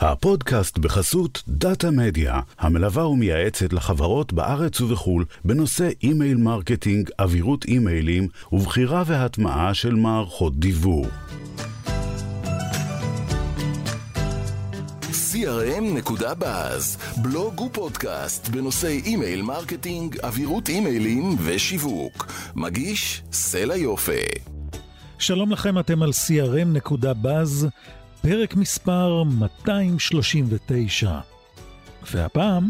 הפודקאסט בחסות דאטה מדיה, המלווה ומייעצת לחברות בארץ ובחול בנושא אימייל מרקטינג, אווירות אימיילים ובחירה והטמעה של מערכות דיוור. CRM.buzz, בלוג ופודקאסט בנושא אימייל מרקטינג, אווירות אימיילים ושיווק. מגיש סלע יופה. שלום לכם, אתם על CRM.buzz, פרק מספר 239. והפעם,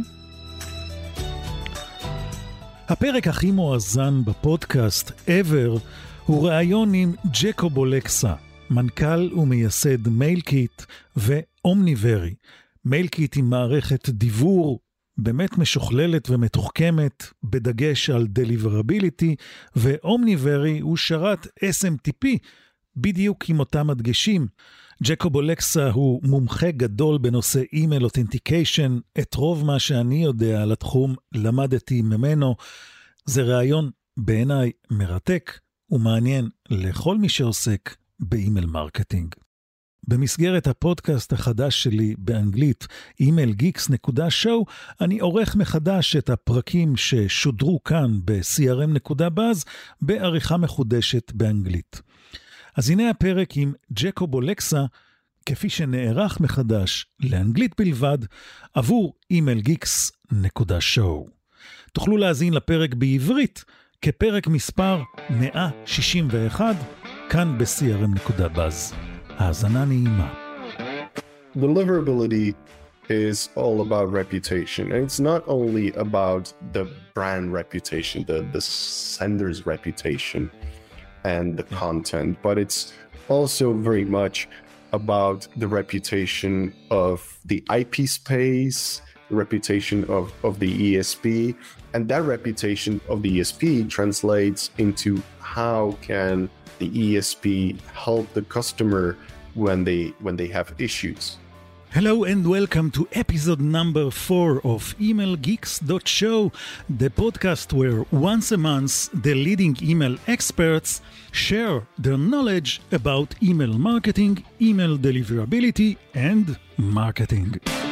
הפרק הכי מואזן בפודקאסט ever הוא ראיון עם ג'קוב אולקסה, מנכ"ל ומייסד מיילקיט ואומניברי. מיילקיט היא מערכת דיוור באמת משוכללת ומתוחכמת, בדגש על דליברביליטי, ואומניברי הוא שרת SMTP, בדיוק עם אותם הדגשים. ג'קוב אולקסה הוא מומחה גדול בנושא אימייל אותנטיקיישן, את רוב מה שאני יודע על התחום למדתי ממנו. זה רעיון בעיניי מרתק ומעניין לכל מי שעוסק באימייל מרקטינג. במסגרת הפודקאסט החדש שלי באנגלית, emailgeeks.show, אני עורך מחדש את הפרקים ששודרו כאן ב-CRM.buzz בעריכה מחודשת באנגלית. אז הנה הפרק עם ג'קוב אולקסה, כפי שנערך מחדש לאנגלית בלבד, עבור emailgeeks.show. תוכלו להזין לפרק בעברית, כפרק מספר 161, כאן ב-CRM.buzz. האזנה נעימה. Deliverability is all about reputation. And it's not only about the brand reputation, the sender's reputation and the content, but it's also very much about the reputation of the IP space, the reputation of the ESP, and that reputation of the ESP translates into how can the ESP help the customer when they have issues. Hello and welcome to episode number 4 of emailgeeks.show, the podcast where once a month the leading email experts share their knowledge about email marketing, email deliverability, and marketing.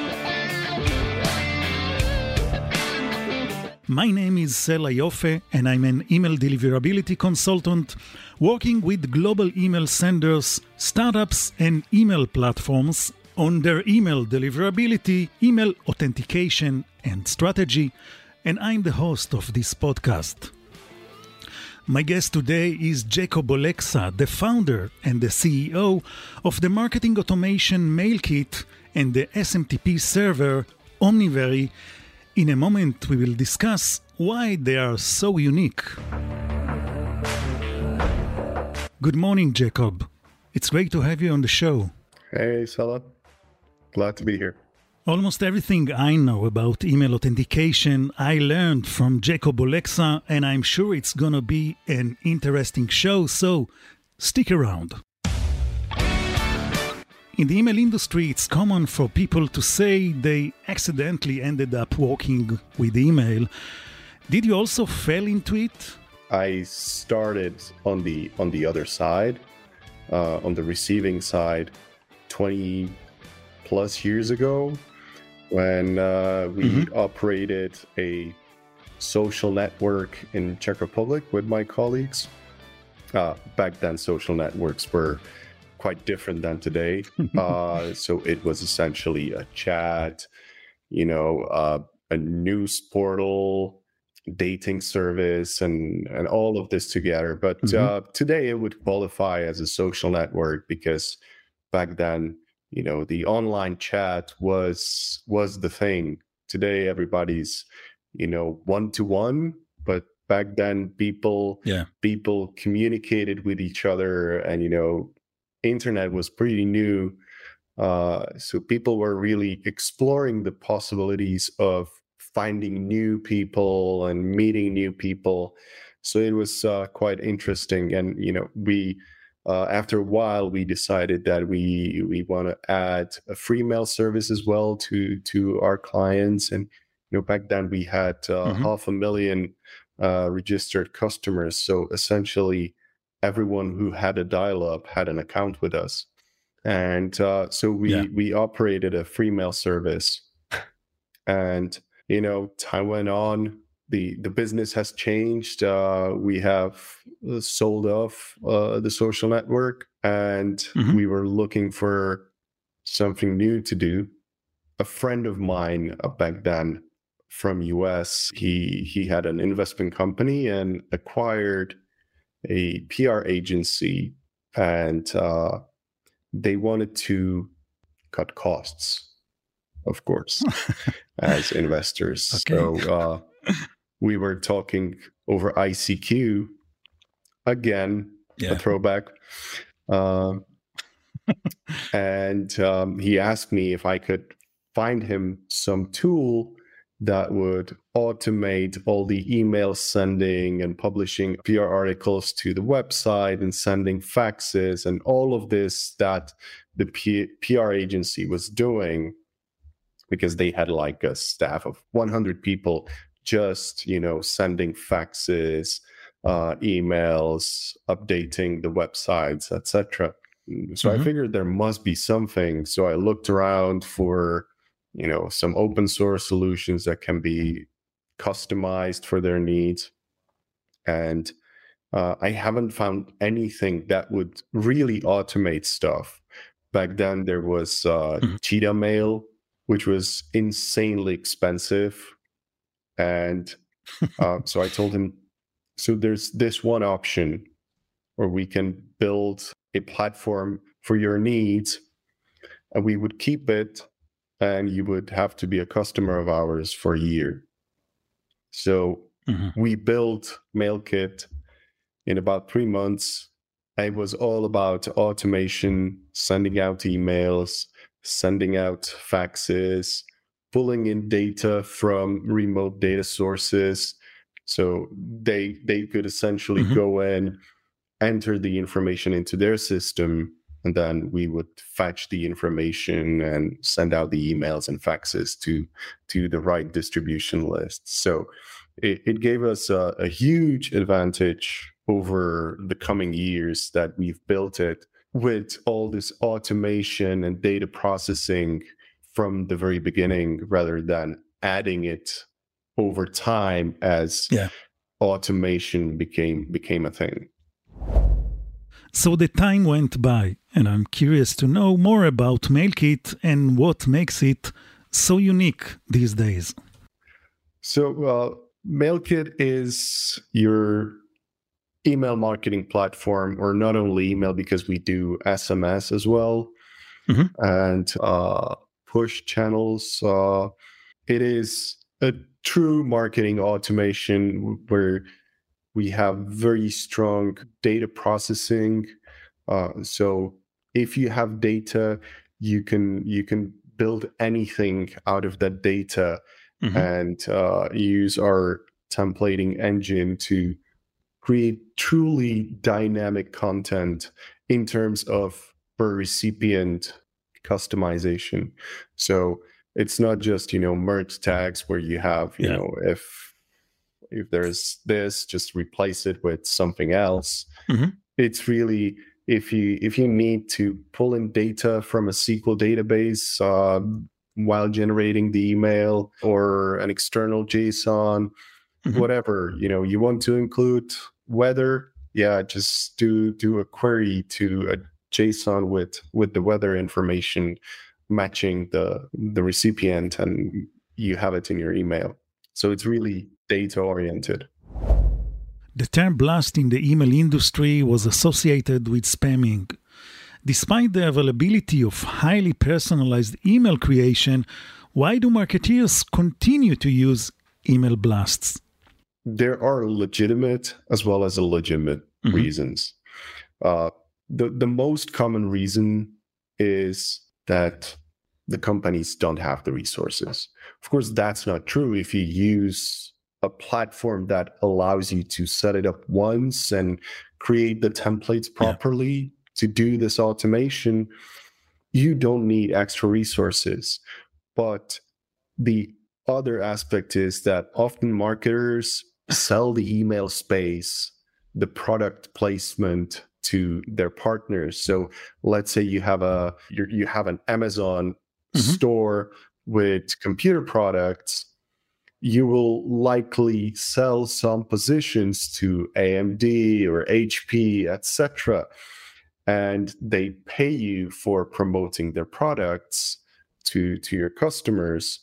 My name is Sela Yofe and I'm an email deliverability consultant working with global email senders, startups, and email platforms on their email deliverability, email authentication, and strategy, and I'm the host of this podcast. My guest today is Jacob Oleksa, the founder and the CEO of the marketing automation Mailkit and the SMTP server Omnivery. In a moment, we will discuss why they are so unique. Good morning, Jacob. It's great to have you on the show. Hey, Sela. Glad to be here. Almost everything I know about email authentication, I learned from Jacob Oleksa, and I'm sure it's going to be an interesting show, so stick around. In the email industry, it's common for people to say they accidentally ended up working with email. Did you also fall into it? I started on the other side, on the receiving side, 20 plus years ago, when we operated a social network in Czech Republic with my colleagues. Back then, social networks were quite different than today. So it was essentially a chat, a news portal, dating service, and all of this together. But today it would qualify as a social network because back then, the online chat was the thing. Today everybody's, one-to-one, but back then people communicated with each other, and internet was pretty new, so people were really exploring the possibilities of finding new people and meeting new people. So it was quite interesting, and we after a while we decided that we want to add a free mail service as well to our clients. And back then we had 500,000 registered customers, so essentially everyone who had a dial-up had an account with us. And so we operated a free mail service. And, time went on. The business has changed. We have sold off the social network, and we were looking for something new to do. A friend of mine back then from US, he had an investment company and acquired a PR agency, and they wanted to cut costs, of course, as investors. Okay. So we were talking over ICQ, again, a throwback. And he asked me if I could find him some tool that would automate all the email sending and publishing PR articles to the website and sending faxes and all of this that the PR agency was doing, because they had like a staff of 100 people just, sending faxes, emails, updating the websites, etc. So I figured there must be something. So I looked around for, some open source solutions that can be customized for their needs. And I haven't found anything that would really automate stuff. Back then there was Cheetah Mail, which was insanely expensive. And so I told him, so there's this one option where we can build a platform for your needs, and we would keep it, and you would have to be a customer of ours for a year. So we built MailKit in about 3 months. It was all about automation, sending out emails, sending out faxes, pulling in data from remote data sources. So they could essentially go in, enter the information into their system, and then we would fetch the information and send out the emails and faxes to the right distribution list. So it gave us a huge advantage over the coming years that we've built it with all this automation and data processing from the very beginning, rather than adding it over time as automation became a thing. So the time went by, and I'm curious to know more about MailKit and what makes it so unique these days. So MailKit is your email marketing platform, or not only email, because we do SMS as well, and push channels. It is a true marketing automation where we have very strong data processing. So if you have data, you can build anything out of that data, and use our templating engine to create truly dynamic content in terms of per recipient customization. So it's not just, merge tags where you have, if there's this, just replace it with something else. It's really, if you need to pull in data from a SQL database while generating the email, or an external JSON, whatever, you want to include weather, just do a query to a JSON with the weather information matching the recipient, and you have it in your email. So it's really data-oriented. The term blast in the email industry was associated with spamming. Despite the availability of highly personalized email creation, why do marketeers continue to use email blasts? There are legitimate as well as illegitimate reasons. The most common reason is that the companies don't have the resources. Of course, that's not true if you use a platform that allows you to set it up once and create the templates properly to do this automation. You don't need extra resources. But the other aspect is that often marketers sell the email space, the product placement, to their partners. So let's say you have an Amazon store with computer products. You will likely sell some positions to AMD or HP, etc., and they pay you for promoting their products to your customers,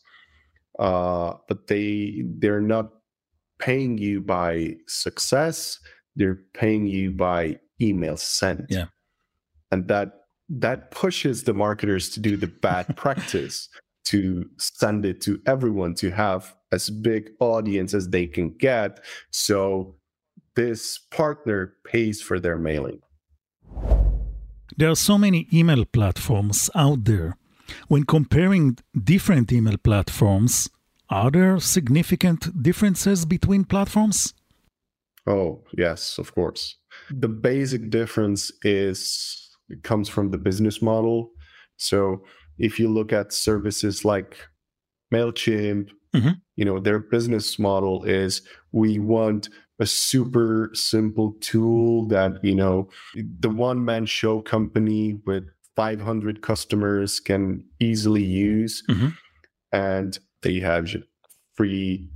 but they're not paying you by success. They're paying you by email sent. Yeah. And that pushes the marketers to do the bad practice, to send it to everyone, to have as big audience as they can get. So this partner pays for their mailing. There are so many email platforms out there. When comparing different email platforms, are there significant differences between platforms? Oh, yes, of course. The basic difference comes from the business model. So if you look at services like MailChimp, their business model is, we want a super simple tool that, the one-man show company with 500 customers can easily use. And they have free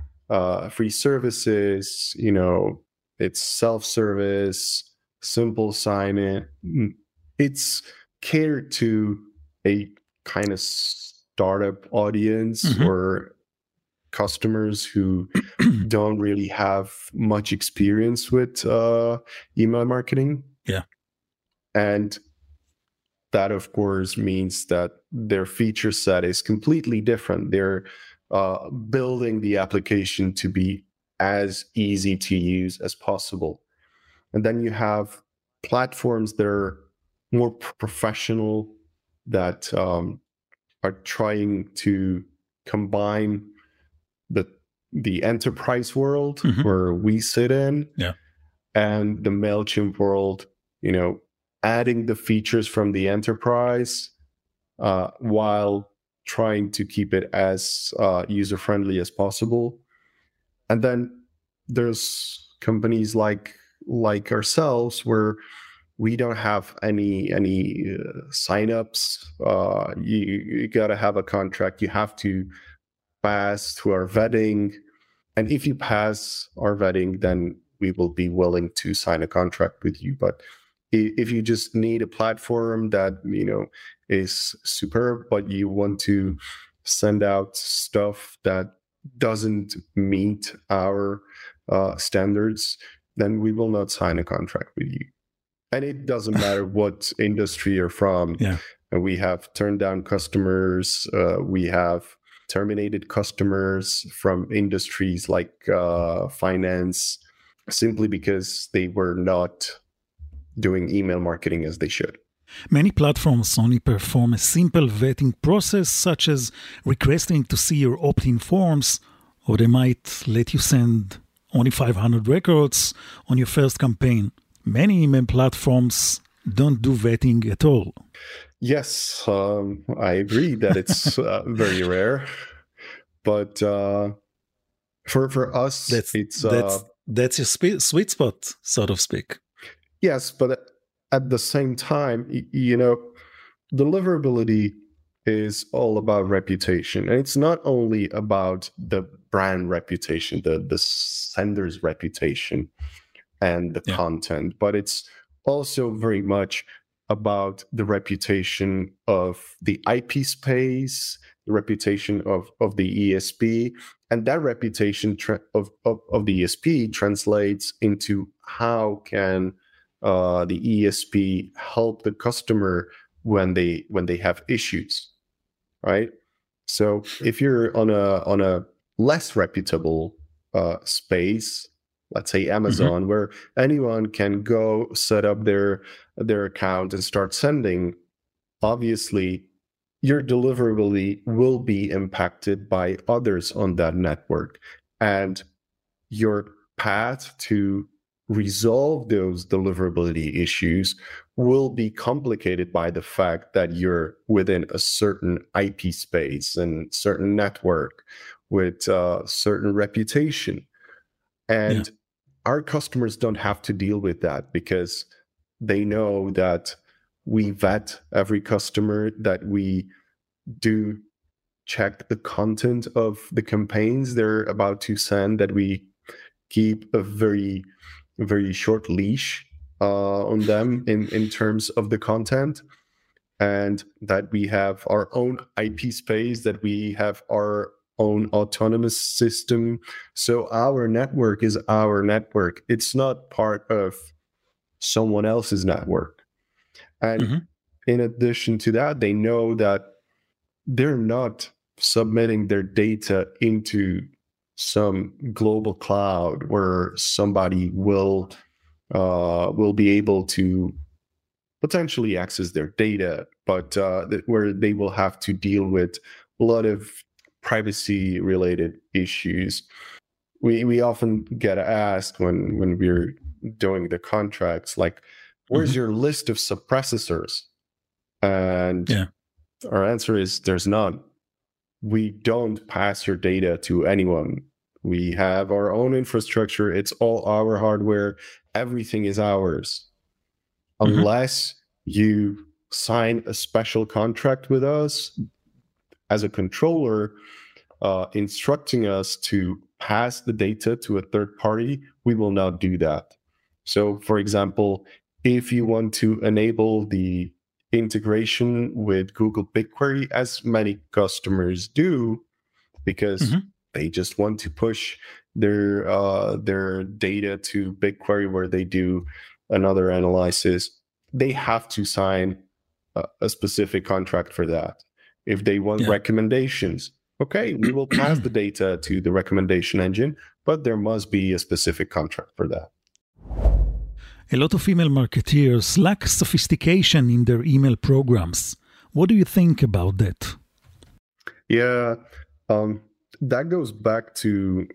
services, it's self-service, simple sign-in. It's catered to a kind of startup audience or customers who don't really have much experience with email marketing. Yeah. And that, of course, means that their feature set is completely different. They're building the application to be as easy to use as possible. And then you have platforms that are more professional, that are trying to combine the enterprise world where we sit in, and the MailChimp world, adding the features from the enterprise while trying to keep it as user-friendly as possible. And then there's companies like ourselves where we don't have any signups. You got to have a contract. You have to pass through our vetting. And if you pass our vetting, then we will be willing to sign a contract with you. But if you just need a platform that, is superb, but you want to send out stuff that doesn't meet our standards, then we will not sign a contract with you. And it doesn't matter what industry you're from. Yeah. We have turned down customers. We have terminated customers from industries like finance, simply because they were not doing email marketing as they should. Many platforms only perform a simple vetting process, such as requesting to see your opt-in forms, or they might let you send only 500 records on your first campaign. Many email platforms don't do vetting at all. Yes, I agree that it's very rare. But for us, that's your sweet spot, so to speak. Yes, but at the same time, deliverability is all about reputation. And it's not only about the brand reputation, the sender's reputation and the content, but it's also very much about the reputation of the IP space, the reputation of the ESP, and that reputation of the ESP translates into how can the ESP help the customer when they have issues, right? So if you're on a less reputable space, let's say Amazon, where anyone can go set up their account and start sending, obviously your deliverability will be impacted by others on that network, and your path to resolve those deliverability issues will be complicated by the fact that you're within a certain IP space and certain network with certain reputation. And our customers don't have to deal with that, because they know that we vet every customer, that we do check the content of the campaigns they're about to send, that we keep a very, very short leash on them in terms of the content, and that we have our own IP space, that we have our own autonomous system. So our network is our network. It's not part of someone else's network. And in addition to that, they know that they're not submitting their data into some global cloud where somebody will be able to potentially access their data, but where they will have to deal with a lot of privacy-related issues. We often get asked when we're doing the contracts, like, where's your list of subprocessors? And our answer is there's none. We don't pass your data to anyone. We have our own infrastructure. It's all our hardware. Everything is ours. Unless you sign a special contract with us as a controller, instructing us to pass the data to a third party, we will not do that. So, for example, if you want to enable the integration with Google BigQuery, as many customers do, because they just want to push their data to BigQuery where they do another analysis, they have to sign a specific contract for that. If they want recommendations, okay, we will pass the data to the recommendation engine, but there must be a specific contract for that. A lot of email marketeers lack sophistication in their email programs. What do you think about that? Yeah, that goes back to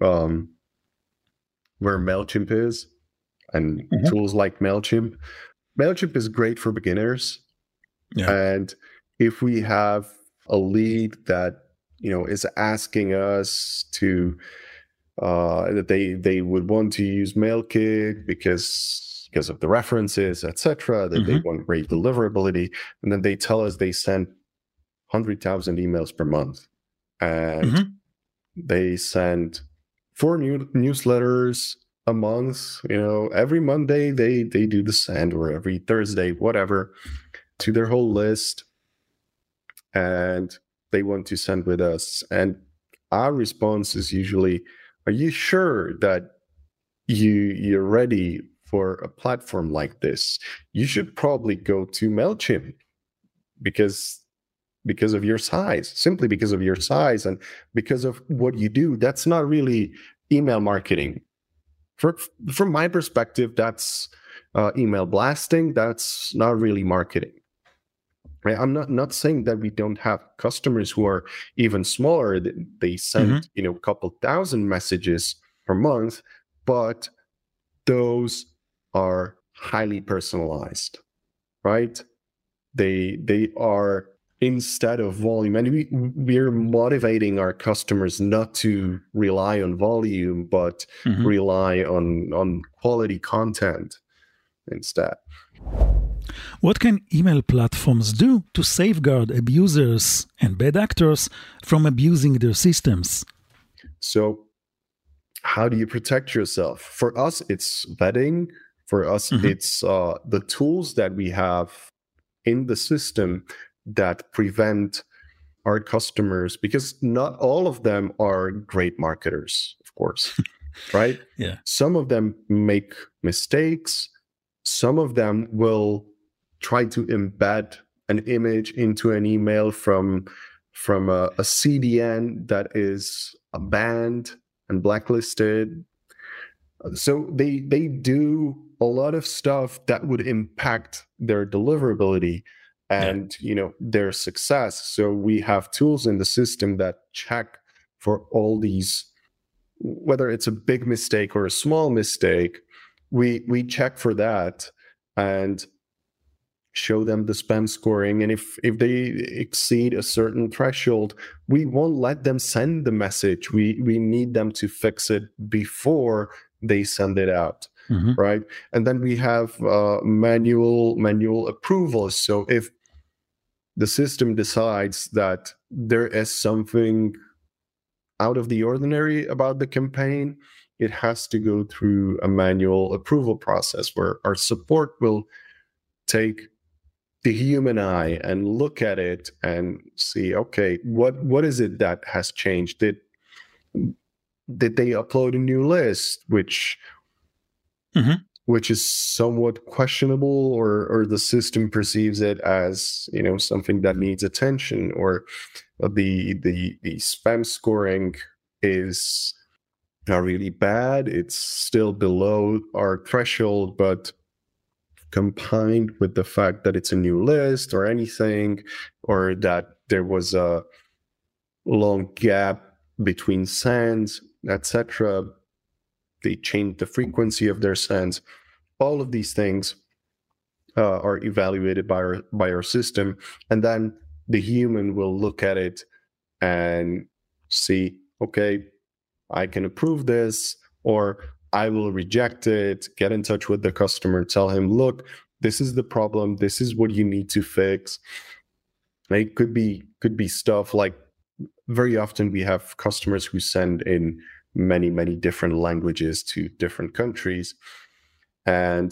where MailChimp is and tools like MailChimp. MailChimp is great for beginners. And if we have a lead that, is asking us to, that they would want to use MailKit because of the references, etc., that they want great deliverability, and then they tell us they send 100,000 emails per month, and they send 4 newsletters a month. Every Monday they do the send, or every Thursday, whatever, to their whole list, and they want to send with us. And our response is usually, are you sure that you're ready for a platform like this? You should probably go to MailChimp because of your size, simply because of your size and because of what you do. That's not really email marketing. From my perspective, that's email blasting. That's not really marketing. Right? I'm not saying that we don't have customers who are even smaller. They send a couple thousand messages per month, but those are highly personalized, right? They are, instead of volume, and we're motivating our customers not to rely on volume, but rely on quality content instead. What can email platforms do to safeguard abusers and bad actors from abusing their systems? So, how do you protect yourself? For us, it's vetting. For us, it's the tools that we have in the system that prevent our customers, because not all of them are great marketers, of course, right? Some of them make mistakes. Some of them will try to embed an image into an email from a CDN that is banned and blacklisted. So they do a lot of stuff that would impact their deliverability and their success. So we have tools in the system that check for all these, whether it's a big mistake or a small mistake. We check for that and show them the spam scoring. And if they exceed a certain threshold, we won't let them send the message. We need them to fix it before they send it out. right? And then we have manual approvals. So if the system decides that there is something out of the ordinary about the campaign, it has to go through a manual approval process where our support will take the human eye and look at it and see, okay, what is it that has changed? Did they upload a new list, which is somewhat questionable, or the system perceives it as, something that needs attention, or the spam scoring is not really bad. It's still below our threshold, but combined with the fact that it's a new list or anything, or that there was a long gap between sends, etc., they changed the frequency of their sends. All of these things are evaluated by our system, and then the human will look at it and see, okay, I can approve this, or I will reject it, get in touch with the customer, tell him, look, this is the problem, this is what you need to fix. It could be stuff like, very often we have customers who send in many, many different languages to different countries. And,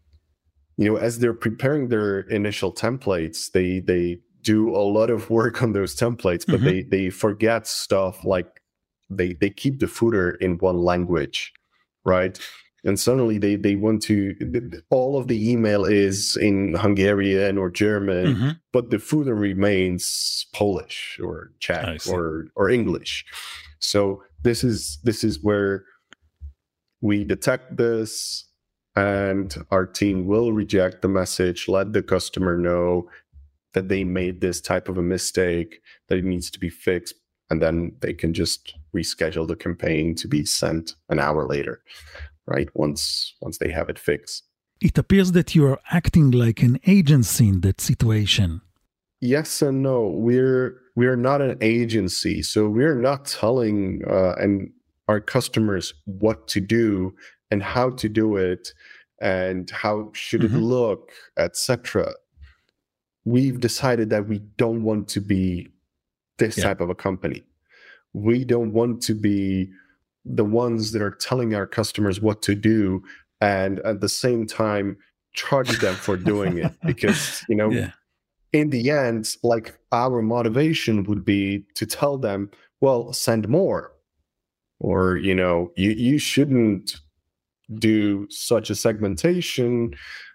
as they're preparing their initial templates, they do a lot of work on those templates, but they forget stuff like they keep the footer in one language, right? And suddenly they want to, all of the email is in Hungarian or German, but the footer remains Polish or Czech or English. So this is where we detect this, and our team will reject the message, let the customer know that they made this type of a mistake, that it needs to be fixed, and then they can just reschedule the campaign to be sent an hour later, right? Once they have it fixed. It appears that you are acting like an agency in that situation. Yes and no. We're not an agency, so we're not telling our customers what to do and how to do it and how should it look, etc. We've decided that we don't want to be this type of a company. We don't want to be the ones that are telling our customers what to do and at the same time charge them for doing it, because in the end, like, our motivation would be to tell them, well, send more, or you shouldn't do such a segmentation,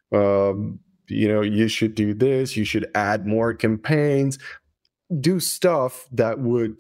you should do this, you should add more campaigns, do stuff that would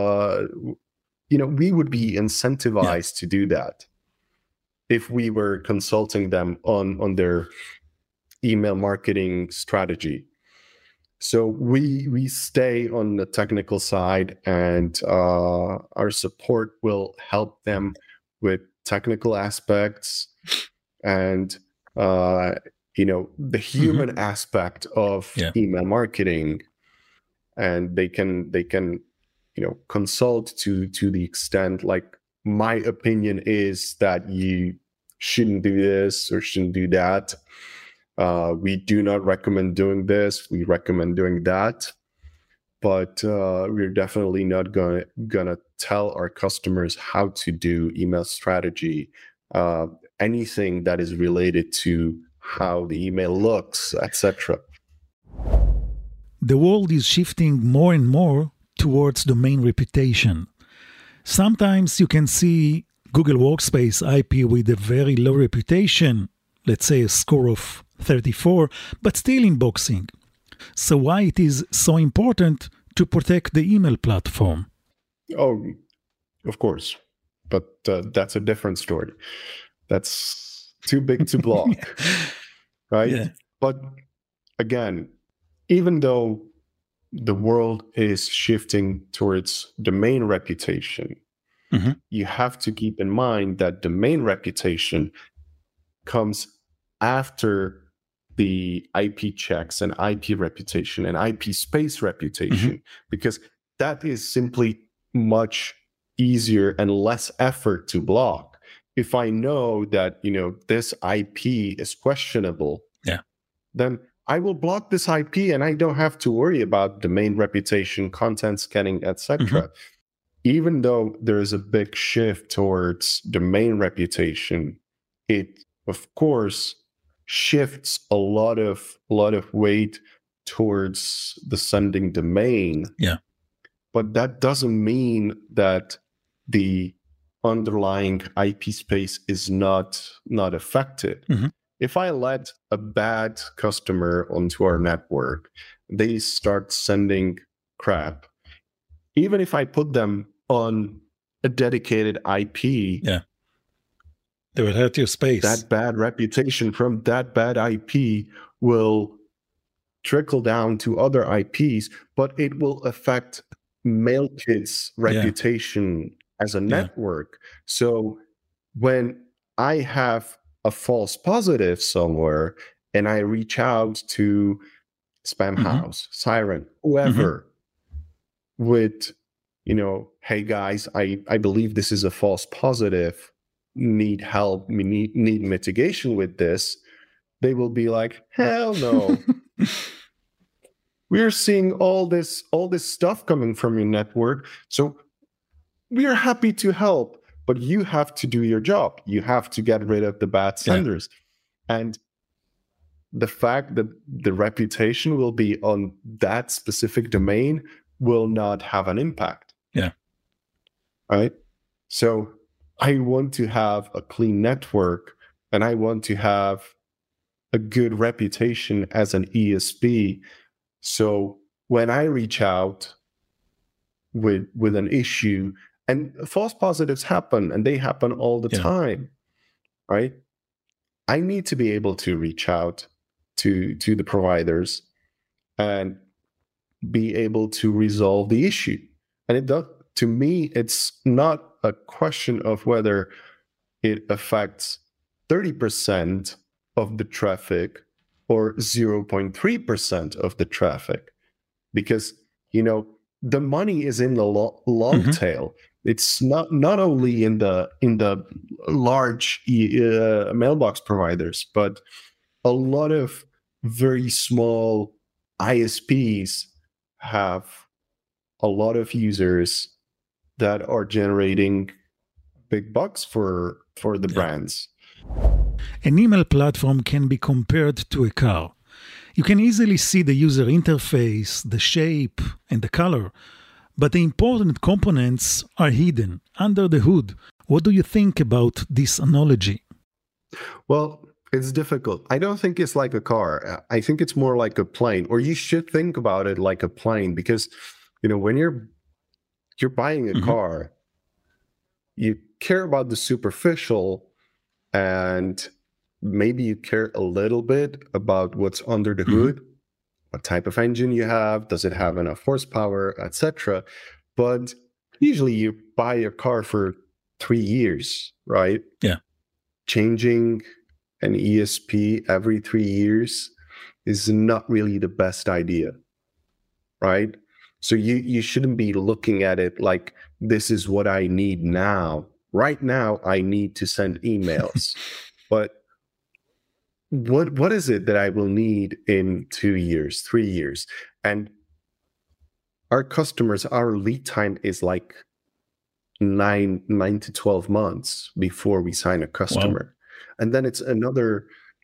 we would be incentivized to do that if we were consulting them on their email marketing strategy. So we stay on the technical side, and our support will help them with technical aspects and the human aspect of email marketing, and they can consult to the extent, like, my opinion is that you shouldn't do this or shouldn't do that. We do not recommend doing this. We recommend doing that. But we're definitely not gonna tell our customers how to do email strategy, anything that is related to how the email looks, etc. The world is shifting more and more towards domain reputation. Sometimes you can see Google Workspace IP with a very low reputation, let's say a score of 34, but still inboxing. So why it is so important to protect the email platform? Oh, of course. But that's a different story. That's too big to block, right? Yeah. But again, even though the world is shifting towards domain reputation, you have to keep in mind that domain reputation comes after the IP checks and IP reputation and IP space reputation, because that is simply much easier and less effort to block. if I know that, this IP is questionable, then I will block this IP and I don't have to worry about domain reputation, content scanning, etc. Even though there is a big shift towards domain reputation, it of course shifts a lot of weight towards the sending domain. But that doesn't mean that the underlying IP space is not affected. If I let a bad customer onto our network, they start sending crap. Even if I put them on a dedicated IP, they will hurt your space. That bad reputation from that bad IP will trickle down to other IPs, but it will affect MailKit's reputation as a network. So when I have a false positive somewhere and I reach out to Spamhaus, Siren, whoever, with, hey guys, I believe this is a false positive, need help, need mitigation with this, they will be like, hell no. We're seeing all this stuff coming from your network, so we're happy to help, but you have to do your job. You have to get rid of the bad senders. And the fact that the reputation will be on that specific domain will not have an impact. Right? So I want to have a clean network, and I want to have a good reputation as an ESP. So when I reach out with an issue, and false positives happen, and they happen all the time, right? I need to be able to reach out to the providers and be able to resolve the issue. And it does, to me, it's not a question of whether it affects 30% of the traffic or 0.3% of the traffic, because the money is in the long tail. It's not only in the large mailbox providers, but a lot of very small ISPs have a lot of users that are generating big bucks for the brands. An email platform can be compared to a car. You can easily see the user interface, the shape, and the color, but the important components are hidden under the hood. What do you think about this analogy? Well, it's difficult. I don't think it's like a car. I think it's more like a plane, or you should think about it like a plane, because when you're buying a car, you care about the superficial, and maybe you care a little bit about what's under the hood, what type of engine you have, does it have enough horsepower, etc. But usually you buy a car for 3 years, right? Changing an ESP every 3 years is not really the best idea, right? So you shouldn't be looking at it like, this is what I need now. Right now, I need to send emails. But what is it that I will need in 2 years, 3 years? And our customers, our lead time is like 9 to 12 months before we sign a customer. Wow. And then it's another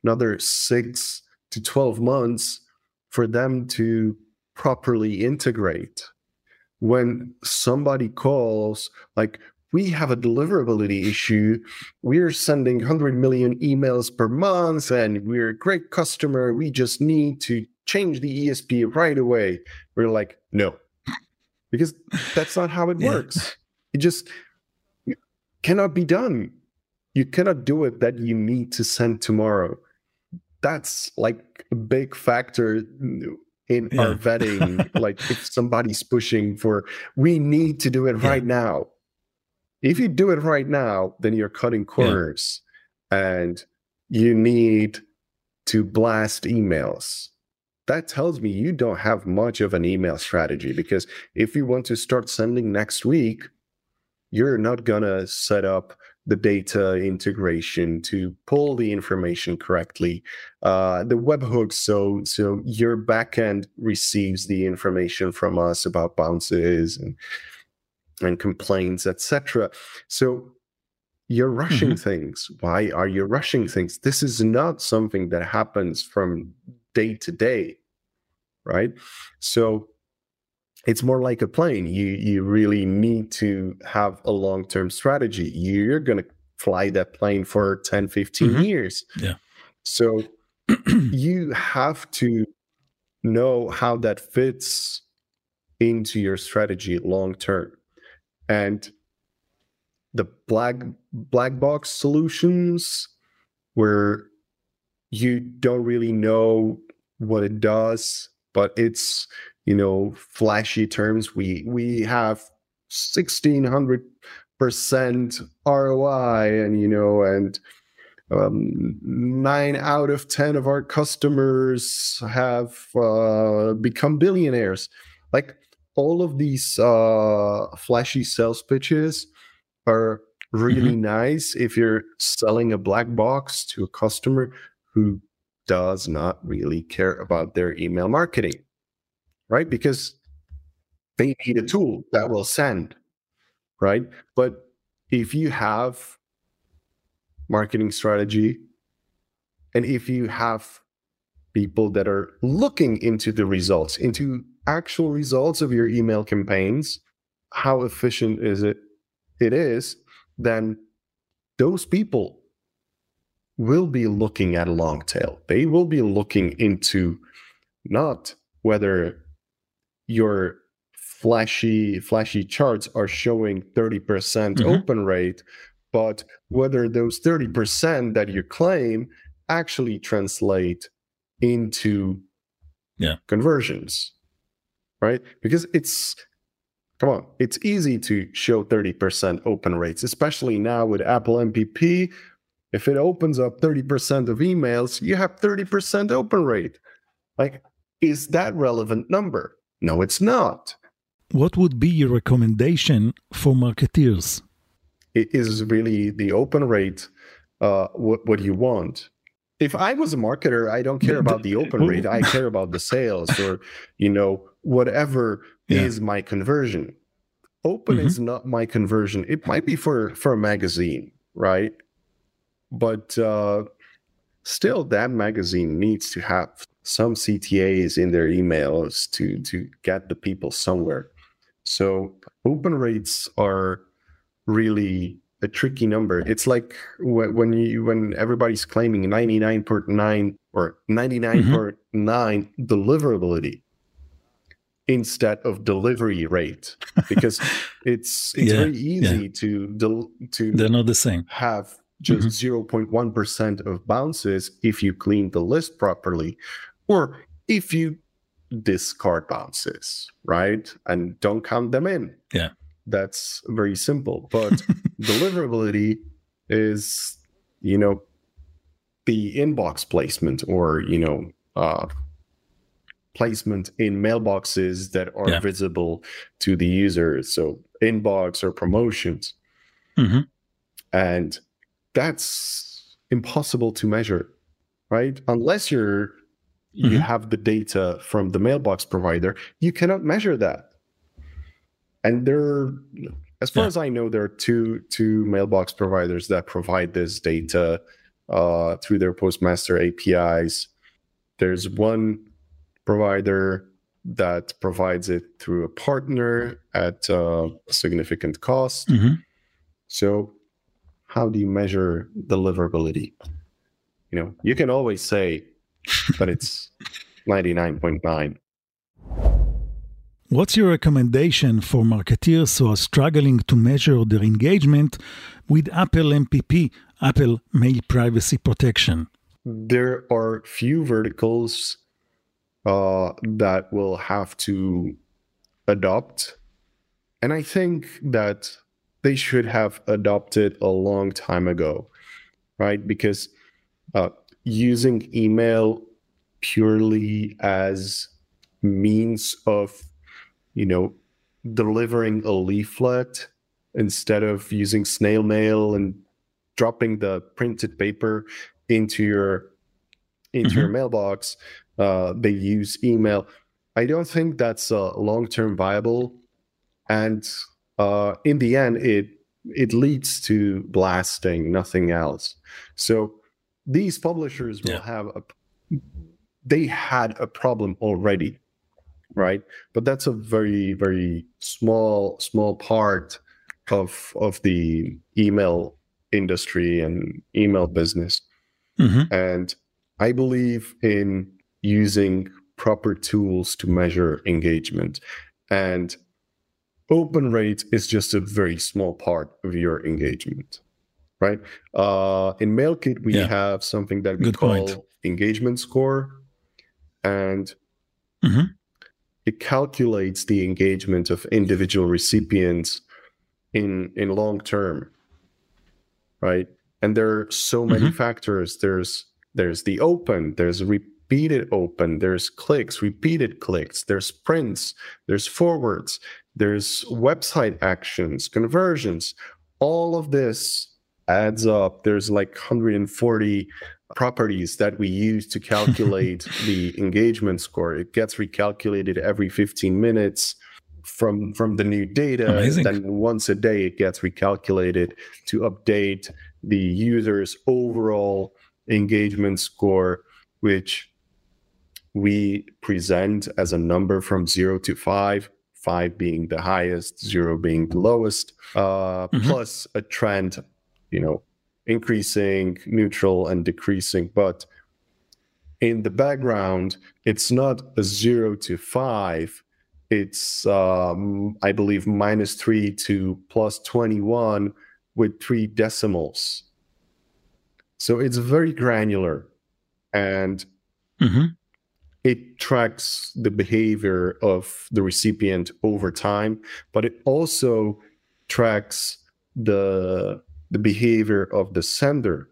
6 to 12 months for them to properly integrate. When somebody calls, like, we have a deliverability issue, we're sending 100 million emails per month, and we're a great customer, we just need to change the ESP right away. We're like, no, because that's not how it works. It just cannot be done. You cannot do it that you need to send tomorrow. That's like a big factor in our vetting. Like, if somebody's pushing for, we need to do it right now. If you do it right now, then you're cutting corners, and you need to blast emails. That tells me you don't have much of an email strategy, because if you want to start sending next week, you're not going to set up the data integration to pull the information correctly, the webhooks, so your backend receives the information from us about bounces and complaints, etc. So you're rushing things. Why are you rushing things? This is not something that happens from day to day, right? So it's more like a plane. You really need to have a long-term strategy. You're going to fly that plane for 10, 15 years. Yeah. So you have to know how that fits into your strategy long-term. And the black box solutions, where you don't really know what it does, but it's, flashy terms. We have 1,600% ROI, and 9 out of 10 of our customers have become billionaires. Like, all of these flashy sales pitches are really nice if you're selling a black box to a customer who does not really care about their email marketing, right? Because they need a tool that will send, right? But if you have marketing strategy, and if you have people that are looking into the results, into actual results of your email campaigns, how efficient it is, then those people will be looking at a long tail. They will be looking into not whether your flashy charts are showing 30% open rate, but whether those 30% that you claim actually translate into conversions, right? Because it's easy to show 30% open rates, especially now with Apple MPP. If it opens up 30% of emails, you have 30% open rate. Like, is that relevant number? No, it's not. What would be your recommendation for marketeers? It is really the open rate, what you want. If I was a marketer, I don't care about the open rate. I care about the sales, or, whatever is my conversion. Open is not my conversion. It might be for a magazine, right? But still, that magazine needs to have some CTAs in their emails to get the people somewhere. So open rates are really a tricky number. It's like when everybody's claiming 99.9 or 99.9 deliverability instead of delivery rate, because it's very easy to they're not the same. Have just 0.1% of bounces if you clean the list properly, or if you discard bounces, right? And don't count them in. Yeah. That's very simple. But deliverability is, the inbox placement, or, placement in mailboxes that are visible to the user. So inbox or promotions. And that's impossible to measure, right? Unless you have the data from the mailbox provider, you cannot measure that. And as far as I know, there are two mailbox providers that provide this data through their Postmaster APIs. There's one provider that provides it through a partner at a significant cost. So how do you measure deliverability? You can always say that it's 99.9. What's your recommendation for marketeers who are struggling to measure their engagement with Apple MPP, Apple Mail Privacy Protection? There are few verticals that will have to adopt. And I think that they should have adopted a long time ago, right? Because using email purely as means of, delivering a leaflet instead of using snail mail and dropping the printed paper into your mailbox. They use email. I don't think that's long-term viable, and in the end, it leads to blasting, nothing else. So these publishers will have they had a problem already, right? But that's a very, very small part of the email industry and email business. And I believe in using proper tools to measure engagement. And open rate is just a very small part of your engagement, right? In MailKit, we have something that we call engagement score. And it calculates the engagement of individual recipients in long term, right? And there are so many factors. There's the open, there's repeated open, there's clicks, repeated clicks, there's prints, there's forwards, there's website actions, conversions. All of this adds up. There's like 140 properties that we use to calculate the engagement score. It gets recalculated every 15 minutes from the new data. Amazing. Then once a day, it gets recalculated to update the user's overall engagement score, which we present as a number from 0 to 5, 5 being the highest, 0 being the lowest, plus a trend, increasing, neutral, and decreasing. But in the background, it's not a 0 to 5. It's, I believe, -3 to +21 with 3 decimals. So it's very granular, and it tracks the behavior of the recipient over time, but it also tracks the behavior of the sender.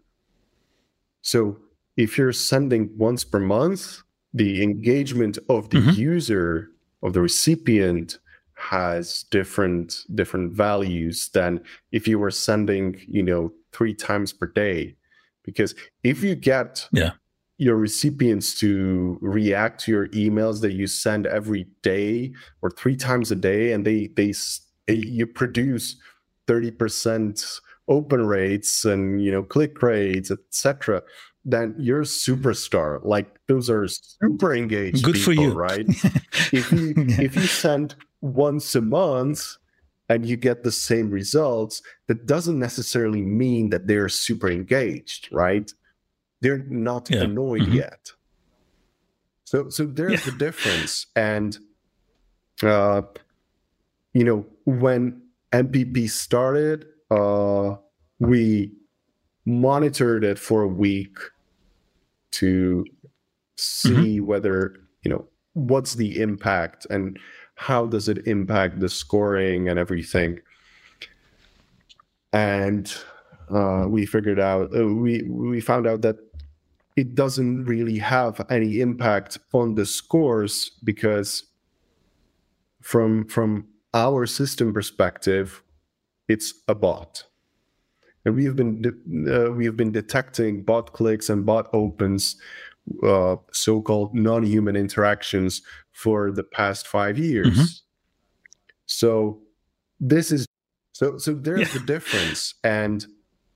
So if you're sending once per month, the engagement of the user, of the recipient, has different values than if you were sending 3 times per day. Because if you get your recipients to react to your emails that you send every day or 3 times a day, and you produce 30% open rates and click rates, etc., then you're a superstar. Like, those are super engaged Good people, for you, right? If you send once a month and you get the same results, that doesn't necessarily mean that they're super engaged, right? They're not annoyed yet. So there's the difference. And when MPP started, we monitored it for a week to see whether, what's the impact and how does it impact the scoring and everything. And we figured out, we found out that it doesn't really have any impact on the scores, because from our system perspective, it's a bot. And we have been detecting bot clicks and bot opens, so-called non-human interactions, for the past 5 years. So this is there's the difference. And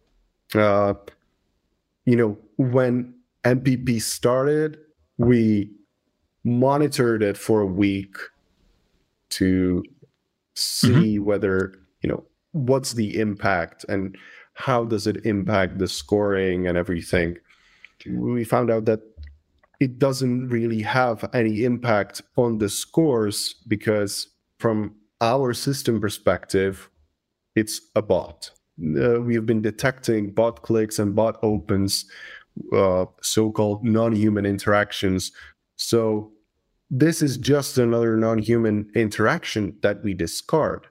when MPP started, we monitored it for a week to see whether what's the impact and how does it impact the scoring and everything. We found out that it doesn't really have any impact on the scores, because from our system perspective, it's a bot. We have been detecting bot clicks and bot opens, so-called non-human interactions. So this is just another non-human interaction that we discard,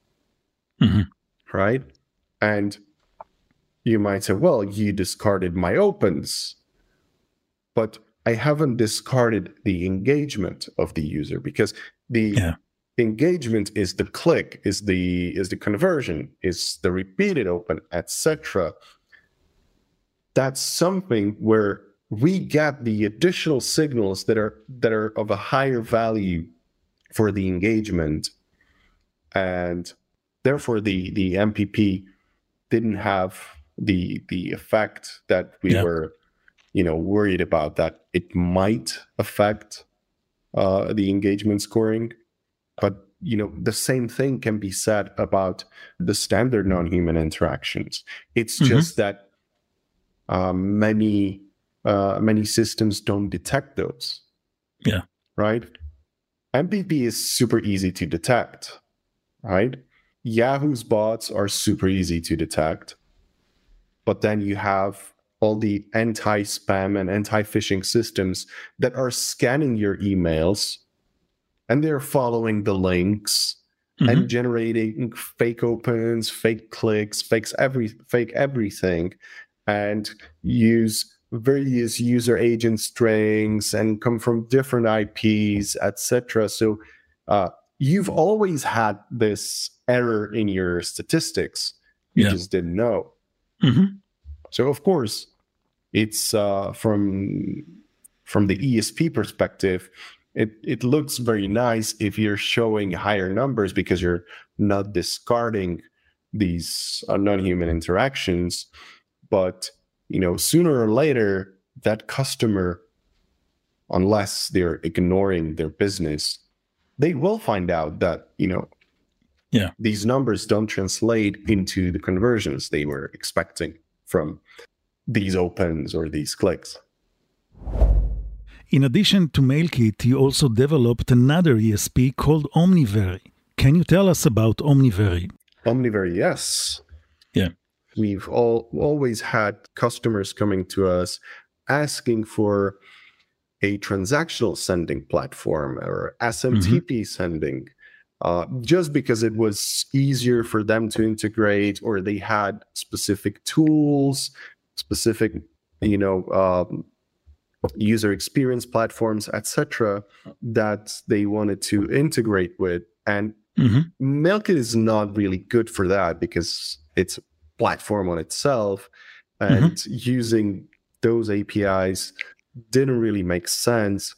right? And you might say, well, you discarded my opens, but I haven't discarded the engagement of the user, because the engagement is the click, is the conversion, is the repeated open, etc. that's something where we get the additional signals that are of a higher value for the engagement, and therefore the MPP didn't have the effect that we were worried about, that it might affect the engagement scoring. But the same thing can be said about the standard non-human interactions. It's just that many systems don't detect those. Yeah. Right? MPP is super easy to detect, right? Yahoo's bots are super easy to detect. But then you have all the anti-spam and anti-phishing systems that are scanning your emails, and they're following the links and generating fake opens, fake clicks, fake everything, and use various user agent strings and come from different IPs, etc. So you've always had this error in your statistics. You just didn't know. So of course, it's from the ESP perspective, it looks very nice if you're showing higher numbers because you're not discarding these non-human interactions. But sooner or later, that customer, unless they're ignoring their business, they will find out that these numbers don't translate into the conversions they were expecting from these opens or these clicks. In addition to MailKit, you also developed another ESP called Omnivery. Can you tell us about Omnivery? Omnivery, yes. Yeah. We've always had customers coming to us asking for a transactional sending platform or SMTP sending, just because it was easier for them to integrate, or they had specific tools, specific, user experience platforms, etc., that they wanted to integrate with. And MailKit is not really good for that because it's a platform on itself, and using those APIs didn't really make sense.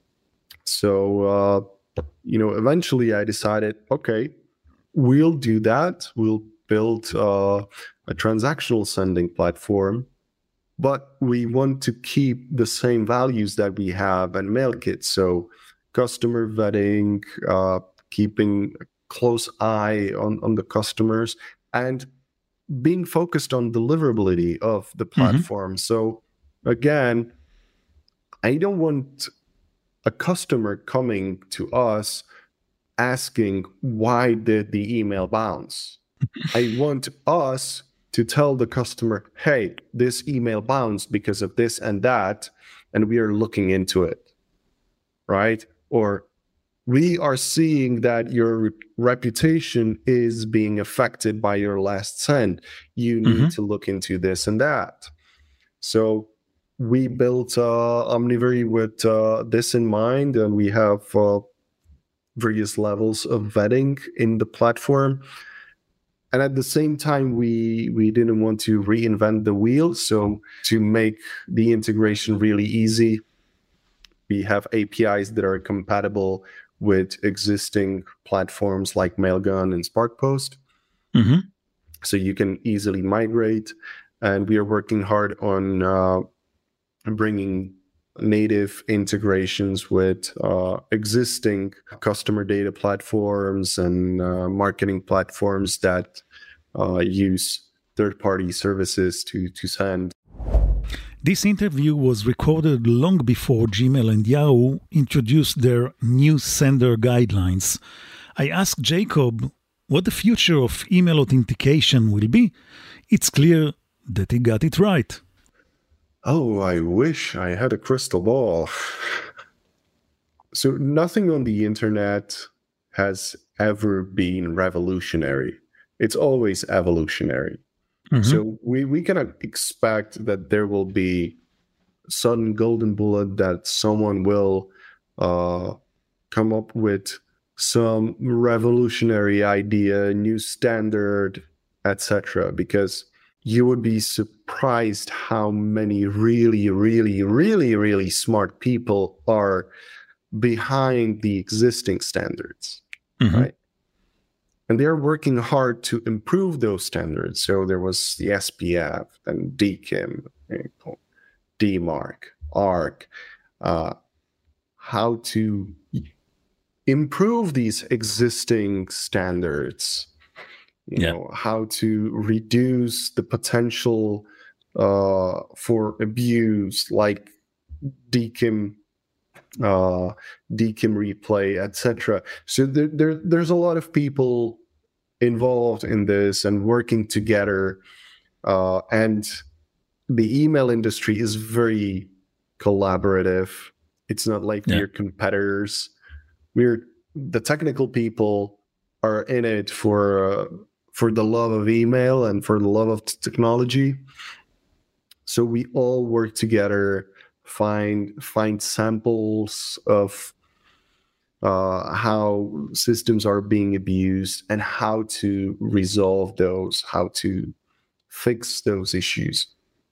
So, eventually I decided, okay, we'll do that. We'll build a transactional sending platform, but we want to keep the same values that we have in MailKit. So customer vetting, keeping a close eye on the customers, and being focused on deliverability of the platform. So again, I don't want a customer coming to us asking, why did the email bounce? I want us to tell the customer, hey, this email bounced because of this and that, and we are looking into it, right? Or we are seeing that your reputation is being affected by your last send. You need to look into this and that. So we built Omnivery with this in mind, and we have various levels of vetting in the platform. And at the same time, we didn't want to reinvent the wheel. So to make the integration really easy, we have APIs that are compatible with existing platforms like Mailgun and SparkPost. So you can easily migrate. And we are working hard on bringing native integrations with existing customer data platforms and marketing platforms that use third-party services to send. This interview was recorded long before Gmail and Yahoo introduced their new sender guidelines. I asked Jacob what the future of email authentication will be. It's clear that he got it right. Oh, I wish I had a crystal ball. So nothing on the internet has ever been revolutionary. It's always evolutionary. So we cannot expect that there will be a sudden golden bullet that someone will come up with some revolutionary idea, new standard, etc. Because you would be surprised how many really, really, really, really smart people are behind the existing standards, right? And they're working hard to improve those standards. So there was the SPF and DKIM, DMARC, ARC, how to improve these existing standards, you know, how to reduce the potential for abuse, like DKIM replay, etc. So there's a lot of people involved in this and working together, and the email industry is very collaborative. It's not like we're competitors. The technical people are in it for the love of email and for the love of technology. So we all work together, find samples of how systems are being abused and how to resolve those, how to fix those issues.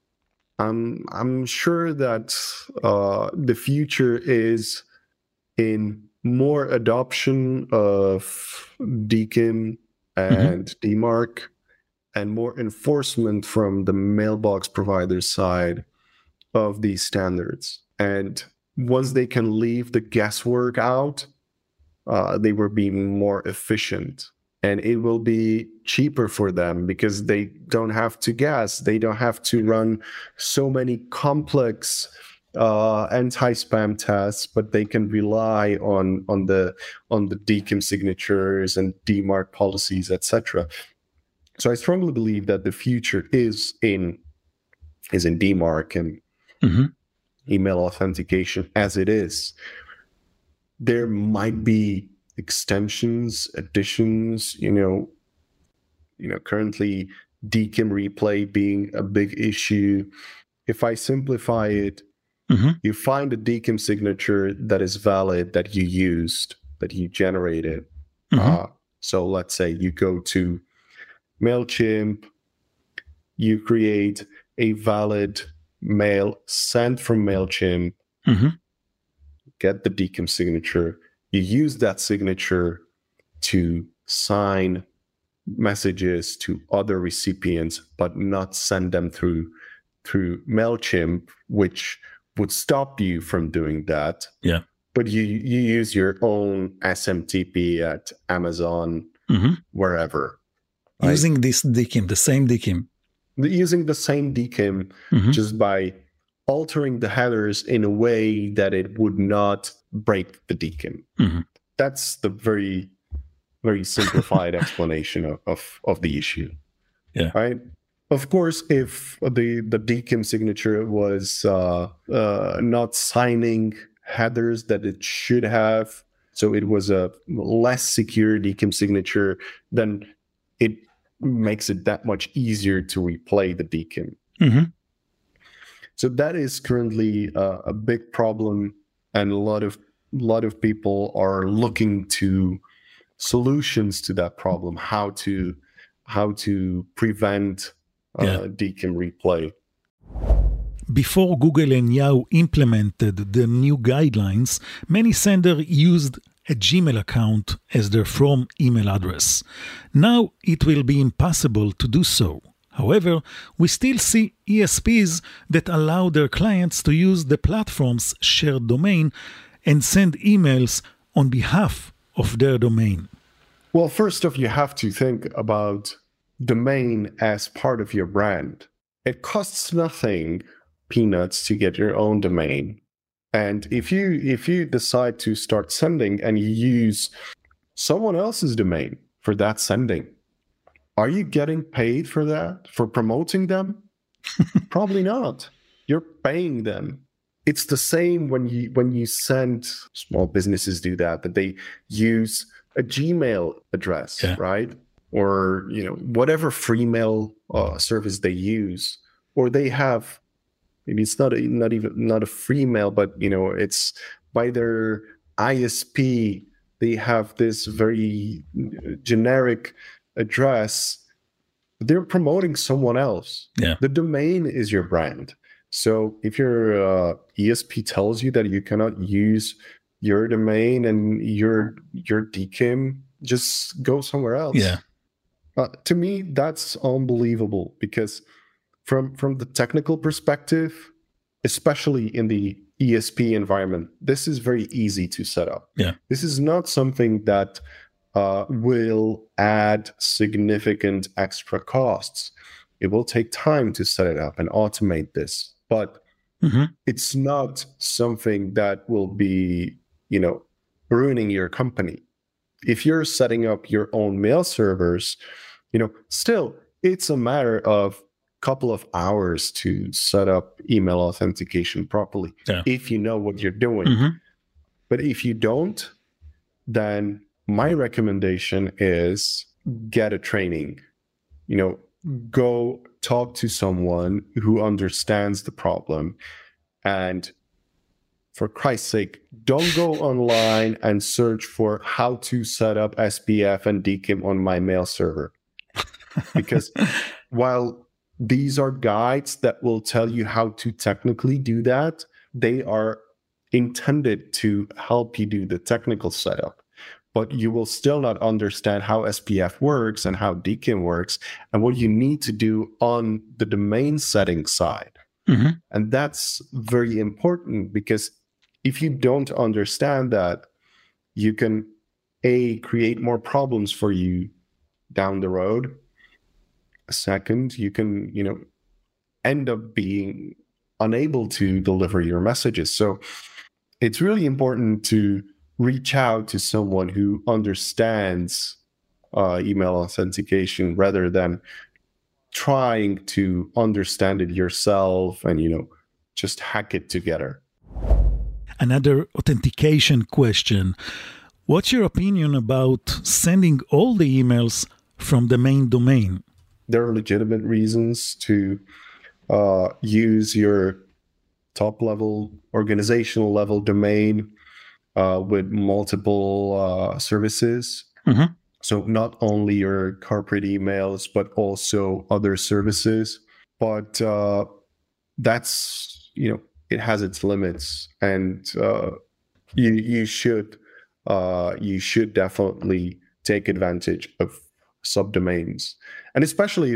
I'm sure that the future is in more adoption of DKIM and DMARC, and more enforcement from the mailbox provider side of these standards. And once they can leave the guesswork out, they will be more efficient. And it will be cheaper for them because they don't have to guess. They don't have to run so many complex anti-spam tests, but they can rely on the DKIM signatures and DMARC policies, etc. So I strongly believe that the future is in DMARC and email authentication as it is. There might be extensions, additions, currently DKIM replay being a big issue. If I simplify it, you find a DKIM signature that is valid, that you used, that you generated. So let's say you go to MailChimp, you create a valid mail sent from MailChimp, get the DKIM signature, you use that signature to sign messages to other recipients, but not send them through MailChimp, which would stop you from doing that. Yeah. But you use your own SMTP at Amazon, wherever. Using this DKIM, the same DKIM. Using the same DKIM, just by altering the headers in a way that it would not break the DKIM. That's the very, very simplified explanation of the issue. Yeah. Right. Of course, if the DKIM signature was not signing headers that it should have, so it was a less secure DKIM signature, then it makes it that much easier to replay the DKIM. So that is currently a big problem, and a lot of people are looking to solutions to that problem. How to prevent DKIM replay. Before Google and Yahoo implemented the new guidelines, many senders used a Gmail account as their from email address. Now it will be impossible to do so. However, we still see ESPs that allow their clients to use the platform's shared domain and send emails on behalf of their domain. Well, first off, you have to think about domain as part of your brand. It costs nothing, peanuts, to get your own domain. And if you decide to start sending and you use someone else's domain for that sending, are you getting paid for that, for promoting them? Probably not. You're paying them. It's the same when you send, small businesses do that they use a Gmail address, right? Or whatever free mail service they use, or they have, maybe it's not a free mail, but it's by their ISP. They have this very generic address they're promoting someone else. Yeah. The domain is your brand. So if your ESP tells you that you cannot use your domain and your DKIM, just go somewhere else. Yeah. To me, that's unbelievable, because from the technical perspective, especially in the ESP environment, this is very easy to set up. Yeah. This is not something that will add significant extra costs. It will take time to set it up and automate this, but it's not something that will be, ruining your company. If you're setting up your own mail servers, still it's a matter of couple of hours to set up email authentication properly, if you know what you're doing. But if you don't, then my recommendation is get a training. Go talk to someone who understands the problem, and for Christ's sake, don't go online and search for how to set up SPF and DKIM on my mail server. Because while these are guides that will tell you how to technically do that, they are intended to help you do the technical setup. But you will still not understand how SPF works and how DKIM works and what you need to do on the domain setting side. And that's very important, because if you don't understand that, you can create more problems for you down the road. Second, you can, end up being unable to deliver your messages. So it's really important to reach out to someone who understands email authentication, rather than trying to understand it yourself and, just hack it together. Another authentication question. What's your opinion about sending all the emails from the main domain? There are legitimate reasons to use your top-level, organizational-level domain with multiple services. So not only your corporate emails, but also other services. But that's, it has its limits, and you should definitely take advantage of subdomains, and especially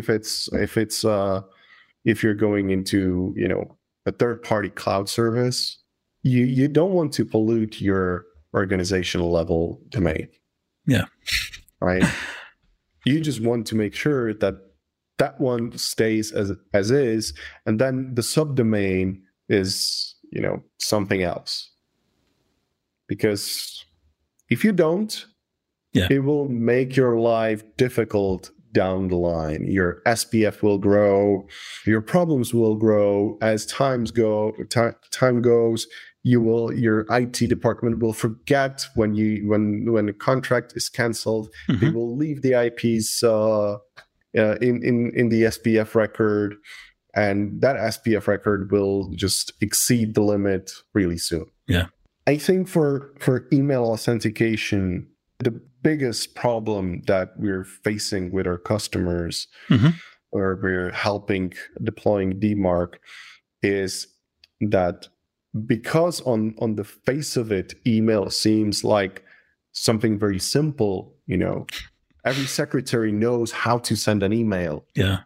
if you're going into a third-party cloud service, you don't want to pollute your organizational level domain. Yeah. Right. You just want to make sure that one stays as is, and then the subdomain is something else. Because if you don't, it will make your life difficult down the line. Your SPF will grow, your problems will grow as time goes. Your IT department will forget when a contract is canceled. They will leave the IPs in the SPF record, and that SPF record will just exceed the limit really soon. Yeah, I think for email authentication, the biggest problem that we're facing with our customers, or we're helping deploying DMARC, is that because on the face of it, email seems like something very simple. Every secretary knows how to send an email. Yeah.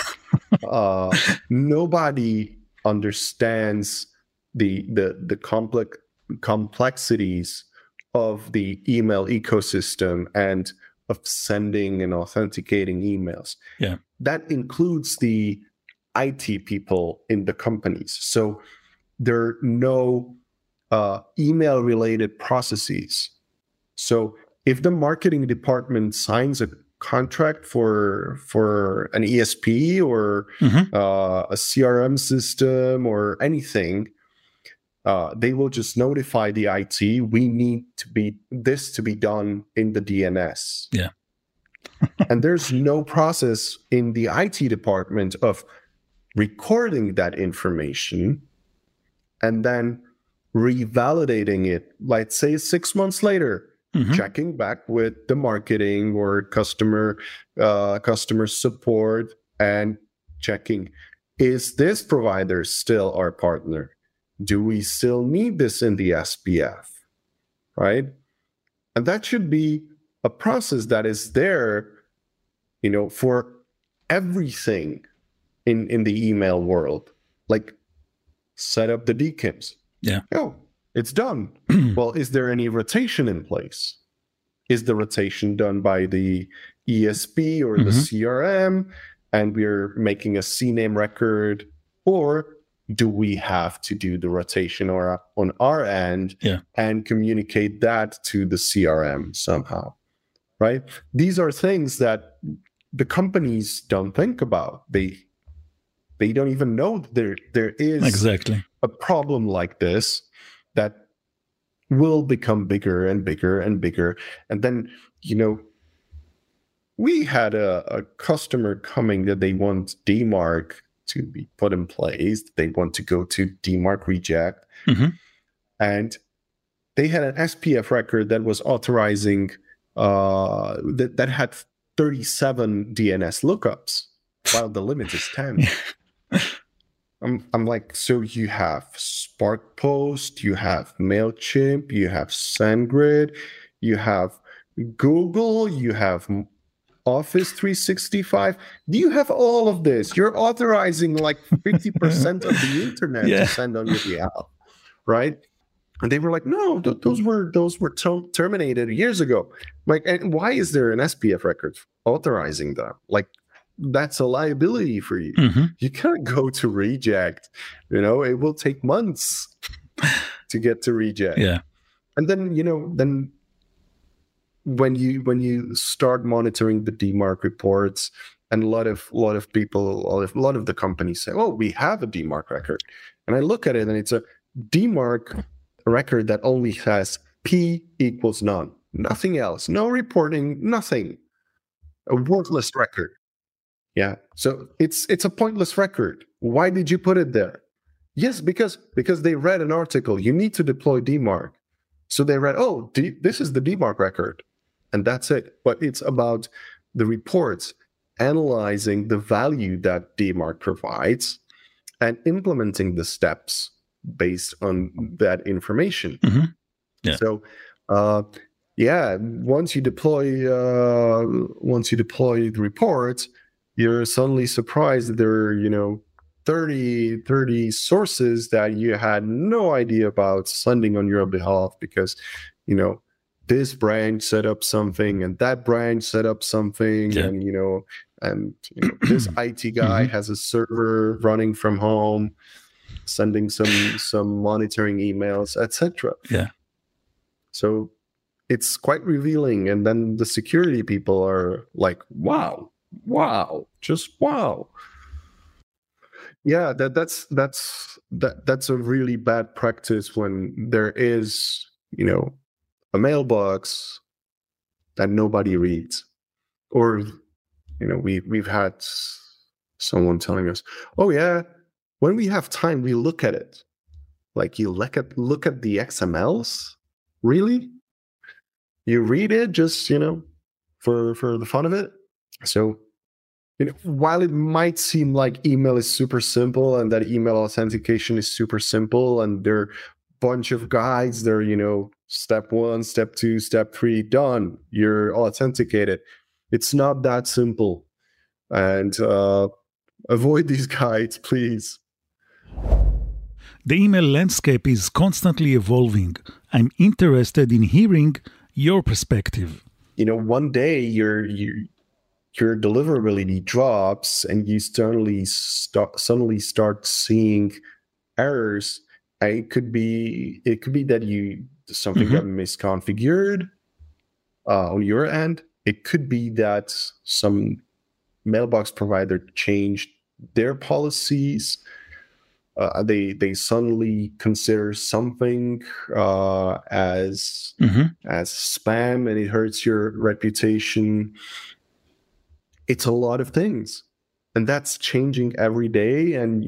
Nobody understands the complexities of the email ecosystem and of sending and authenticating emails. Yeah. That includes the IT people in the companies. So there are no email-related processes. So if the marketing department signs a contract for an ESP or a CRM system or anything, they will just notify the IT, we need this to be done in the DNS. Yeah. And there's no process in the IT department of recording that information and then revalidating it, let's say 6 months later, checking back with the marketing or customer support and checking, is this provider still our partner? Do we still need this in the SPF, right? And that should be a process that is there, for everything in the email world. Like, set up the DKIMs. Yeah. Oh, it's done. Well, is there any rotation in place? Is the rotation done by the ESP or the CRM, and we're making a CNAME record? Or do we have to do the rotation on our end and communicate that to the CRM somehow, right? These are things that the companies don't think about. They don't even know that there is exactly a problem like this that will become bigger and bigger and bigger. And then, we had a customer coming that they want DMARC to be put in place. They want to go to DMARC reject. And they had an SPF record that was authorizing, that had 37 DNS lookups, while the limit is 10. I'm like, so you have SparkPost, you have MailChimp, you have SendGrid, you have Google, you have Office 365. Do you have all of this? You're authorizing like 50% of the internet to send on your behalf, right? And they were like, no, those were terminated years ago. Like, and why is there an SPF record authorizing that? Like, that's a liability for you. You can't go to reject. It will take months to get to reject. Yeah. And then, then when you start monitoring the DMARC reports, and a lot of the companies say, oh, we have a DMARC record. And I look at it and it's a DMARC record that only has P equals none. Nothing else. No reporting, nothing. A worthless record. Yeah. So it's a pointless record. Why did you put it there? Yes, because they read an article. You need to deploy DMARC. So they read, oh, this is the DMARC record. And that's it. But it's about the reports analyzing the value that DMARC provides and implementing the steps based on that information. Yeah. So, once you deploy the reports, you're suddenly surprised that there are, 30 sources that you had no idea about sending on your behalf because, this branch set up something and that branch set up something, and this IT guy has a server running from home, sending some monitoring emails, etc. Yeah. So it's quite revealing, and then the security people are like, wow, just wow. Yeah, that's a really bad practice when there is, a mailbox that nobody reads, or we've had someone telling us, oh yeah, when we have time we look at it. Like, you look at the XMLs, really? You read it just for the fun of it? So while it might seem like email is super simple and that email authentication is super simple and there are bunch of guides, they're step 1, step 2, step 3, done, you're authenticated. It's not that simple, and avoid these guides, please. The email landscape is constantly evolving. I'm interested in hearing your perspective. One day your deliverability drops and you suddenly start seeing errors. It could be that something got misconfigured on your end. It could be that some mailbox provider changed their policies. They suddenly consider something as spam, and it hurts your reputation. It's a lot of things, and that's changing every day. And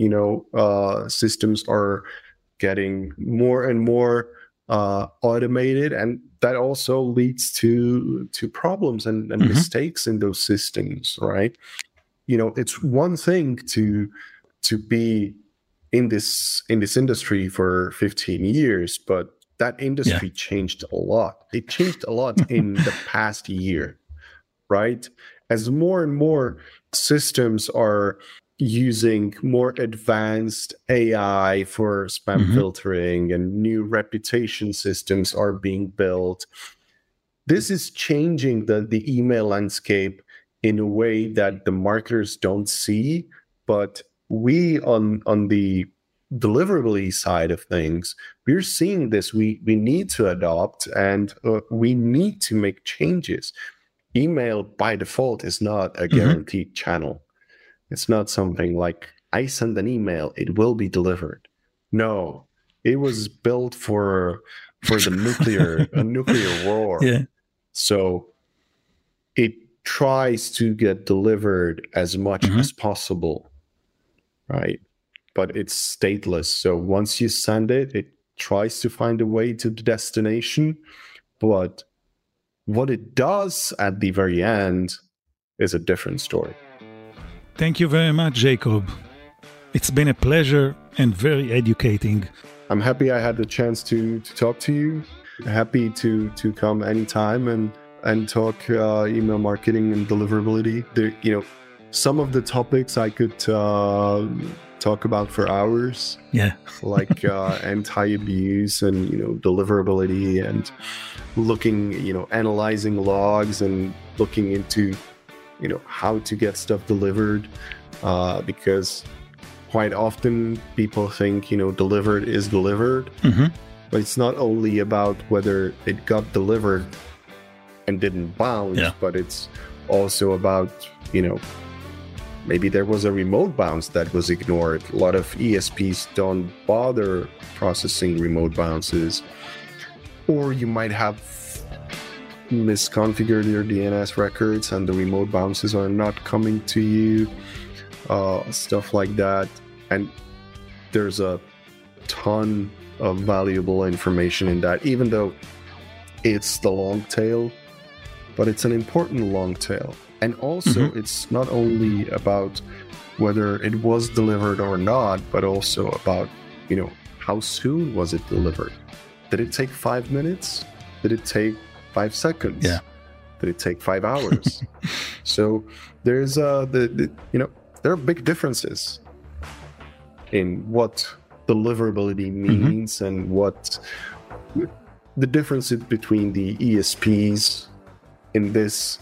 systems are getting more and more automated, and that also leads to problems and mistakes in those systems, right? It's one thing to be in this industry for 15 years, but that industry changed a lot. It changed a lot in the past year, right? As more and more systems are using more advanced AI for spam filtering and new reputation systems are being built, this is changing the email landscape in a way that the marketers don't see, but we on the deliverability side of things, we're seeing this. We need to adopt, and we need to make changes. Email by default is not a guaranteed channel. It's not something like I send an email, it will be delivered. No, it was built for the nuclear war. Yeah. So it tries to get delivered as much as possible, right? But it's stateless. So once you send it, it tries to find a way to the destination. But what it does at the very end is a different story. Thank you very much, Jacob. It's been a pleasure and very educating. I'm happy I had the chance to talk to you. Happy to come anytime and talk email marketing and deliverability. Some of the topics I could talk about for hours. Yeah. Like anti-abuse and deliverability and looking, analyzing logs and looking into how to get stuff delivered, because quite often people think delivered is delivered, but it's not only about whether it got delivered and didn't bounce, but it's also about maybe there was a remote bounce that was ignored. A lot of ESPs don't bother processing remote bounces, or you might have misconfigured your DNS records and the remote bounces are not coming to you, stuff like that. And there's a ton of valuable information in that, even though it's the long tail, but it's an important long tail. And also it's not only about whether it was delivered or not, but also about, how soon was it delivered? Did it take 5 minutes? Did it take 5 seconds? Yeah. Did it take 5 hours? So there's there are big differences in what deliverability means and what the differences between the ESPs in this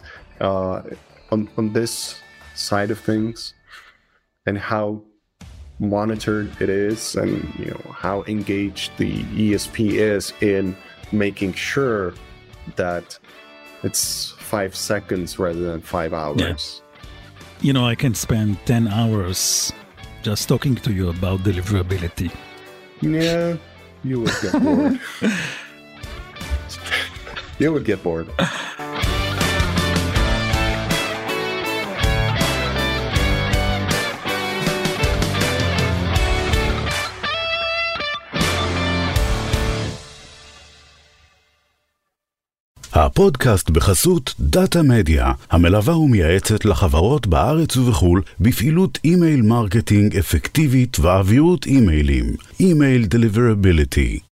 on this side of things, and how monitored it is, and how engaged the ESP is in making sure that it's 5 seconds rather than 5 hours. Yeah. I can spend 10 hours just talking to you about deliverability. Yeah, you would get bored. You would get bored. הפודקאסט בחסות דאטה מדיה, המלווה ומייעצת לחברות בארץ ובחול בפעילות אימייל מרקטינג אפקטיבית ואווירות אימיילים. אימייל דליברביליטי.